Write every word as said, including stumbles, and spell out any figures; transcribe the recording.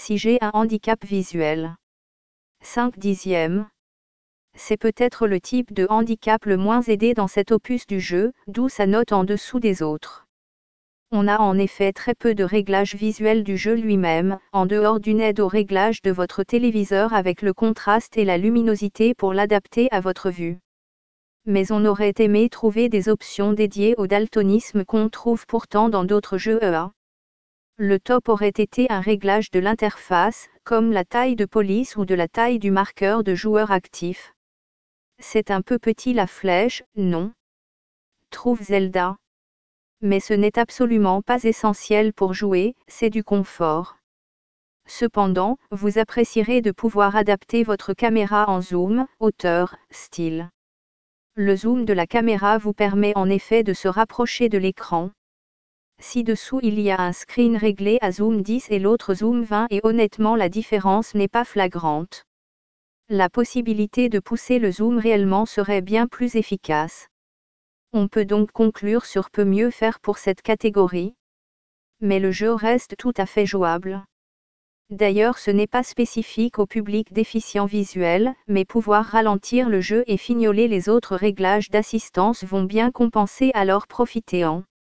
si j'ai un handicap visuel. cinq dixièmes. C'est peut-être le type de handicap le moins aidé dans cet opus du jeu, d'où sa note en dessous des autres. On a en effet très peu de réglage visuel du jeu lui-même, en dehors d'une aide au réglage de votre téléviseur avec le contraste et la luminosité pour l'adapter à votre vue. Mais on aurait aimé trouver des options dédiées au daltonisme qu'on trouve pourtant dans d'autres jeux E A. Le top aurait été un réglage de l'interface, comme la taille de police ou de la taille du marqueur de joueur actif. C'est un peu petit la flèche, non? Trouve Zelda. Mais ce n'est absolument pas essentiel pour jouer, c'est du confort. Cependant, vous apprécierez de pouvoir adapter votre caméra en zoom, hauteur, style. Le zoom de la caméra vous permet en effet de se rapprocher de l'écran. Ci-dessous il y a un screen réglé à zoom dix et l'autre zoom vingt et honnêtement la différence n'est pas flagrante. La possibilité de pousser le zoom réellement serait bien plus efficace. On peut donc conclure sur peut mieux faire pour cette catégorie. Mais le jeu reste tout à fait jouable. D'ailleurs ce n'est pas spécifique au public déficient visuel, mais pouvoir ralentir le jeu et fignoler les autres réglages d'assistance vont bien compenser alors profitez-en.